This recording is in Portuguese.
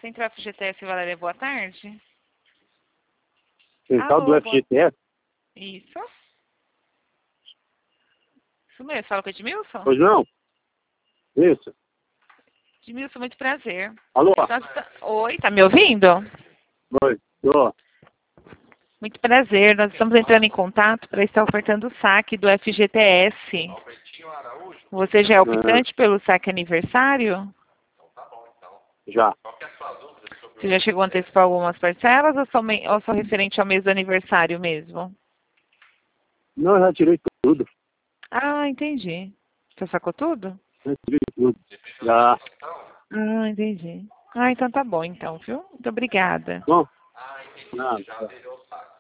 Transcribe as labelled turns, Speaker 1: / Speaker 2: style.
Speaker 1: Central FGTS Valéria, boa tarde.
Speaker 2: Central
Speaker 1: Alô,
Speaker 2: do FGTS?
Speaker 1: Isso. Isso mesmo, fala com o Edmilson?
Speaker 2: Pois não? Isso.
Speaker 1: Edmilson, muito prazer.
Speaker 2: Alô?
Speaker 1: Oi, tá me ouvindo?
Speaker 2: Oi. Tô.
Speaker 1: Muito prazer, nós estamos entrando em contato para estar ofertando o saque do FGTS. Você já é optante pelo saque aniversário?
Speaker 2: Já.
Speaker 1: Você já chegou a antecipar algumas parcelas ou só referente ao mês do aniversário mesmo?
Speaker 2: Não, eu já tirei tudo.
Speaker 1: Ah, entendi. Você sacou tudo?
Speaker 2: Já tirei tudo. Já.
Speaker 1: Ah, entendi. Ah, então tá bom então, viu? Muito obrigada.
Speaker 2: Bom? Nada.